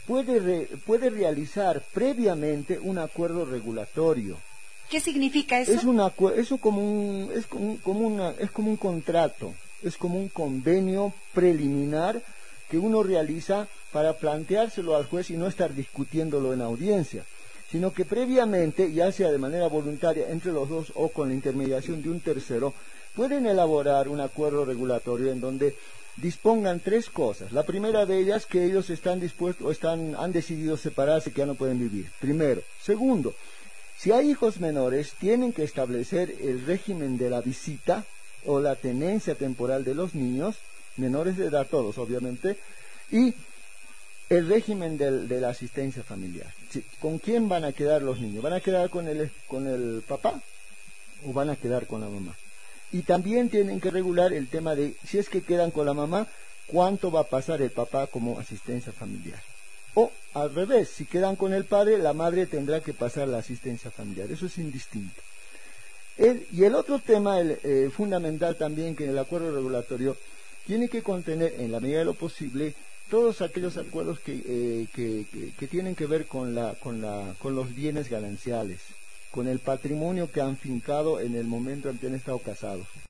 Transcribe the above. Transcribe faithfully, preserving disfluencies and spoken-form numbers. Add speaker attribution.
Speaker 1: puede, re, puede realizar previamente un acuerdo regulatorio.
Speaker 2: ¿Qué significa eso?
Speaker 1: Es una, eso como un, es como, como una, es como un contrato, es como un convenio preliminar que uno realiza para planteárselo al juez y no estar discutiéndolo en audiencia, sino que previamente, ya sea de manera voluntaria entre los dos o con la intermediación de un tercero, pueden elaborar un acuerdo regulatorio en donde dispongan tres cosas. La primera de ellas, que ellos están dispuestos o están, han decidido separarse, que ya no pueden vivir. Primero. Segundo, si hay hijos menores, tienen que establecer el régimen de la visita o la tenencia temporal de los niños, menores de edad todos, obviamente, y el régimen del, de la asistencia familiar. Sí, ¿con quién van a quedar los niños? ¿Van a quedar con el, con el papá o van a quedar con la mamá? Y también tienen que regular el tema de, si es que quedan con la mamá, ¿cuánto va a pasar el papá como asistencia familiar? O al revés, si quedan con el padre, la madre tendrá que pasar la asistencia familiar. Eso es indistinto. El, y el otro tema el, eh, fundamental también, que en el acuerdo regulatorio tiene que contener, en la medida de lo posible, todos aquellos acuerdos que, eh, que, que, que tienen que ver con, la, con, la, con los bienes gananciales, con el patrimonio que han fincado en el momento en que han estado casados.